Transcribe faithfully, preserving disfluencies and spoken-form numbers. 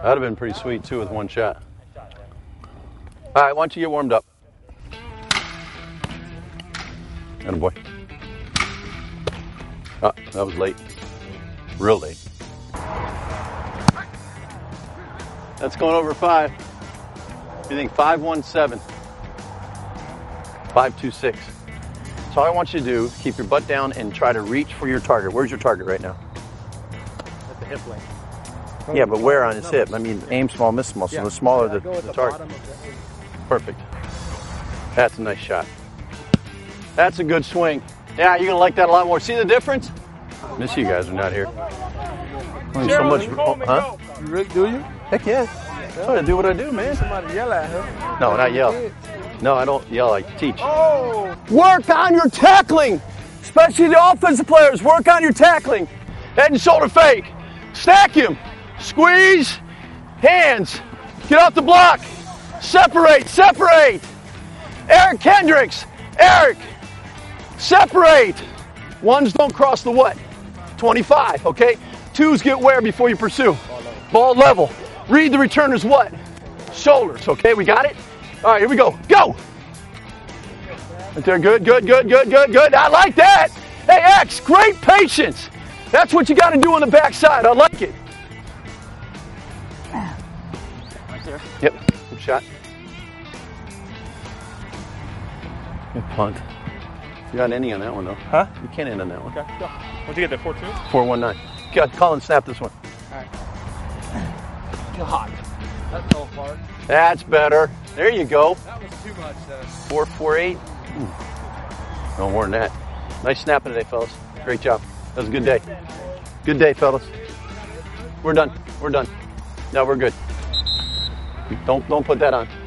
That'd have been pretty sweet too with one shot. All right, why don't you get warmed up? Attaboy. Oh, that was late. Real late. That's going over five. You think five one seven, five two six. So all I want you to do is keep your butt down and try to reach for your target. Where's your target right now? At the hip lane. Yeah, but where on his hip? I mean, aim small, miss small. So Yeah. the smaller the, Go at the the target. bottom of the- Perfect. That's a nice shot. That's a good swing. Yeah, you're gonna like that a lot more. See the difference? Miss you guys are not here. Learn so much. Oh, huh? You really, do you? Heck yeah. I'm trying to do what I do, man. Somebody yell at her. No, not yell. No, I don't yell. I teach. Oh! Work on your tackling, especially the offensive players. Work on your tackling. Head and shoulder fake. Stack him. Squeeze. Hands. Get off the block. Separate. Separate. Eric Kendricks. Eric. Separate. Ones don't cross the what? twenty-five, okay? Twos get where before you pursue? Ball level. Read the returner's what? Shoulders, okay? We got it? All right, here we go. Go! Right there, good, good, good, good, good, good. I like that. Hey, X, great patience. That's what you got to do on the backside. I like it. Right there. Yep, good shot. Good punt. You got any on that one, though? Huh? You can't end on that one. Okay, go. What'd you get there, four two? four one nine. Got call and snap this one. All right. God. That fell apart. That's better. There you go. That was too much, though. four four eight. No more than that. Nice snapping today, fellas. Great job. That was a good day. Good day, fellas. We're done. We're done. No, we're good. Don't don't put that on.